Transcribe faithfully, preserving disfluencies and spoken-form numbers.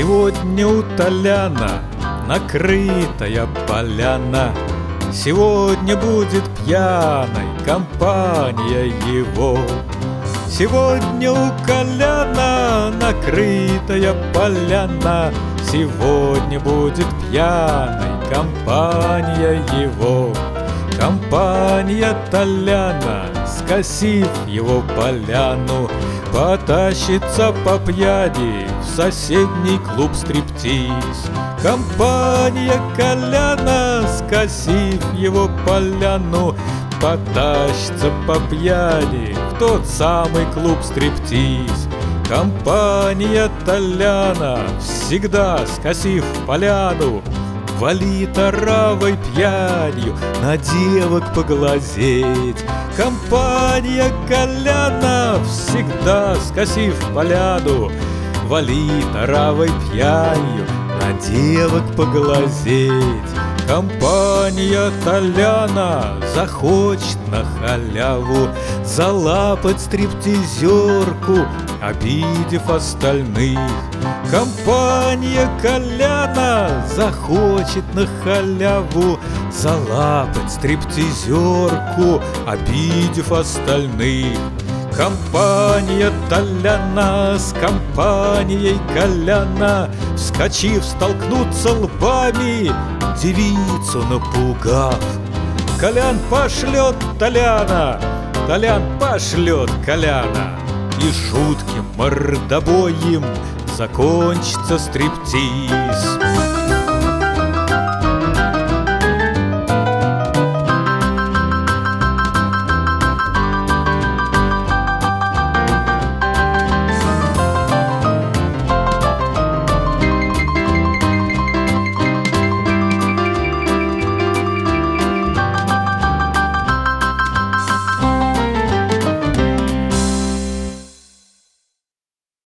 Сегодня у Толяна накрытая поляна, сегодня будет пьяной компания его. Сегодня у Коляна накрытая поляна, сегодня будет пьяной компания его. Компания Толяна, скосив его поляну, потащится по пьяни в соседний клуб стриптиз. Компания Коляна, скосив его поляну, потащится по пьяни в тот самый клуб стриптиз. Компания Толяна, всегда скосив поляну, валит оравой пьянью на девок поглазеть. Компания Коляна, всегда скосив поляну, валит оравой пьянью на девок поглазеть. Компания Толяна захочет на халяву залапать стриптизерку, обидев остальных. Компания Коляна захочет на халяву залапать стриптизерку, обидев остальных. Компания Толяна с компанией Коляна, вскочив, столкнутся лбами, девицу напугав. Колян пошлет Толяна, Толян пошлет Коляна, и жутким мордобоем закончится стриптиз.